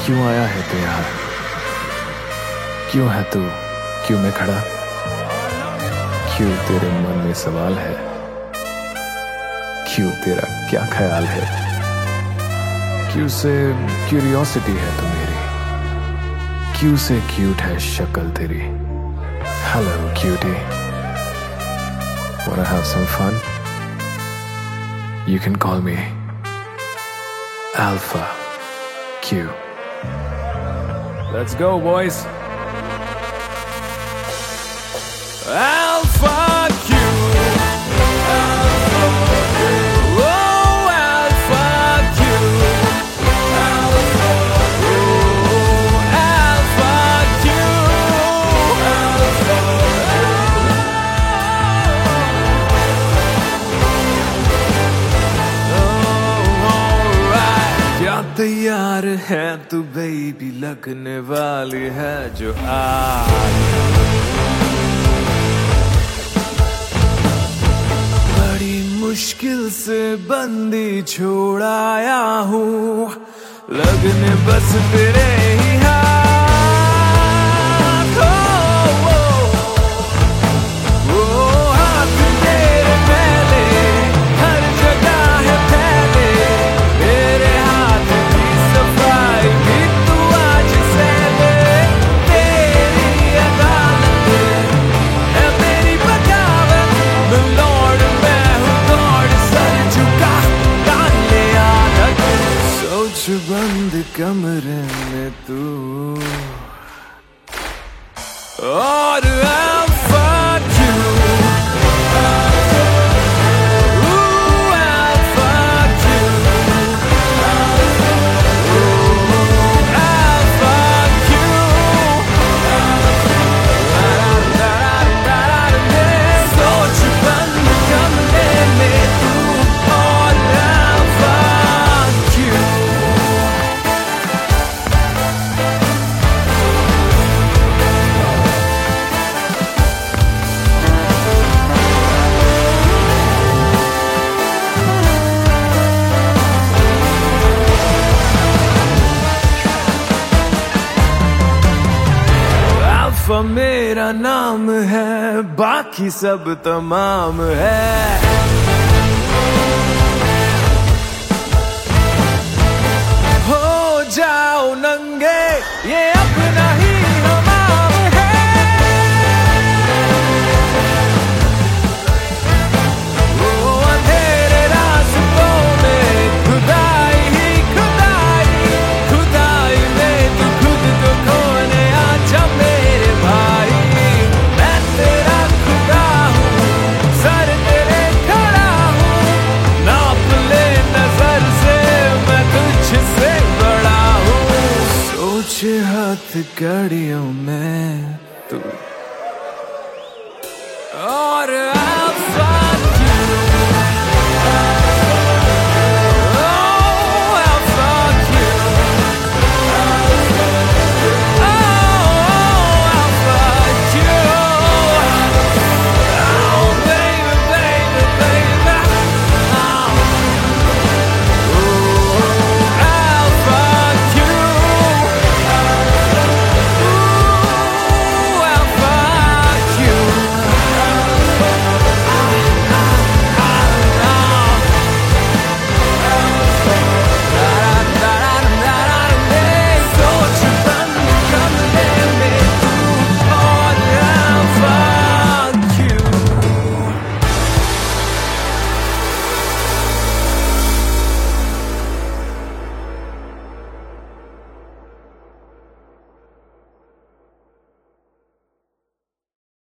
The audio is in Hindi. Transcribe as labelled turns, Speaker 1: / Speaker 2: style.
Speaker 1: क्यों आया है तू यहाँ? क्यों है तू? क्यों मैं खड़ा? क्यों तेरे मन में सवाल है? क्यों तेरा क्या ख्याल है? क्यों से क्यूरियोसिटी है तू मेरी? क्यों से क्यूट है शक्ल तेरी? Hello cutie, wanna have some fun? You can call me Alpha Q. Let's go, boys. Alpha Q. Alpha Q. Oh, Alpha Q. Alpha Q. Alpha Q. Alpha Q. Oh, alright. क्या तैयार है तू बेबी, लगने वाली है जो आज। बड़ी मुश्किल से बंदी छोड़ाया हूँ, लगने बस तेरे ही हाथ। ओ हाथ तेरे मैले, हर जगह है फैले, मेरे हाथ की सफाई भी तू आज से ले। तेरी अदालत है मेरी बगावत, मैं लॉर्ड मैं हूँ गॉड, सर झुका डाले आदत। सोच बंद कमरे में तू और Alpha Q. Ooh, Alpha Q. Alpha Q. सोच बंद कमरे में तू और Alpha Q. अल्फा मेरा नाम है, बाकी सब तमाम है। हो जाओ नंगे, ये अपना ही हमाम है। वो अंधेरे रास्तों में खुदाई ही खुदाई, खुदाई में तू खुद को खोने आजा मेरे भाई। मैं तेरा खुदा हूँ, सर तेरे खड़ा हूँ, नाप ले नजर से मैं तुझसे बड़ा हूँ। सोच हाथ कड़ियों